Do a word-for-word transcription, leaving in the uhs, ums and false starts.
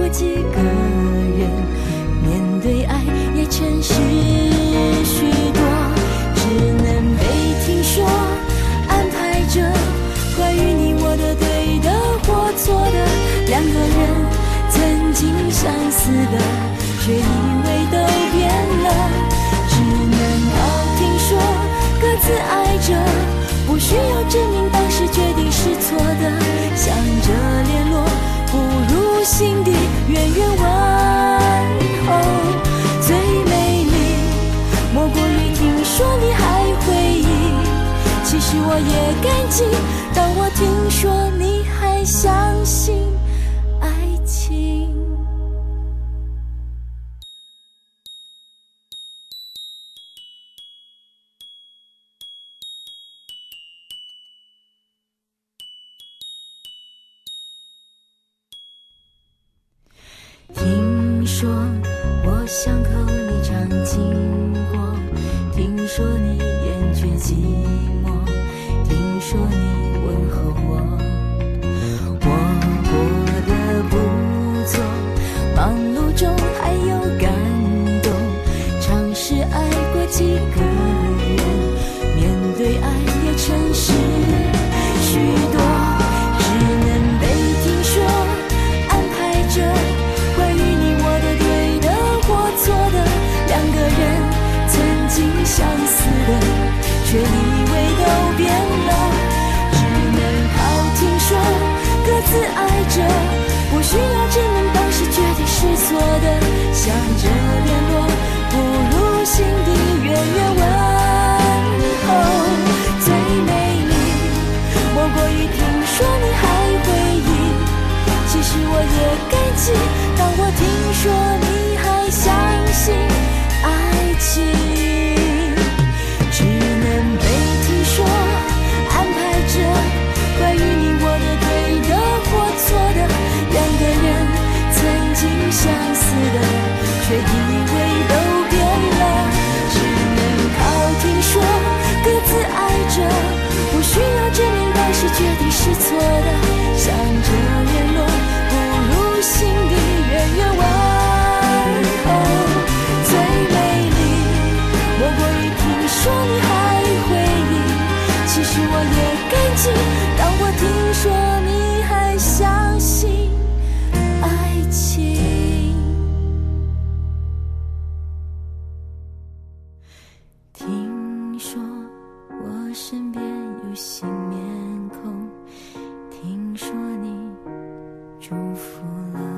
过几个人，面对爱也诚实许多，只能被听说安排着关于你我的对的或错的，两个人曾经相似的，却以为都变了，只能靠听说各自爱着，不需要证明当时决定是错的，想着联络不如心底远远问候，最美丽莫过于听说你还回忆，其实我也感激，当我听说你还相信爱情。听说我巷口你常经过，听说你厌倦寂寞，听说你问候我，我过得不错，忙碌中还有感动，尝试爱过几个人，面对爱也诚实许多，只能被听说安排着关于你我的对的或错的，两个人曾经相似的，却以为都变了，只能靠听说各自爱着，不需要证明当时决定是错的，想着联络不如心底远远问候，最美丽莫过于听说你还回忆，其实我也感激，当我听说你还相信爱情，只能被听说安排着关于你我的对的或错的，两个人曾经相似的，却以为都变了，只能靠听说各自爱着，不需要证明当时决定是错的，想着联络不如心底远远问候，最美丽莫过于听说你还回忆，其实我也感激，当我听说你还相信爱情。听说我身边有新面孔，听说你祝福了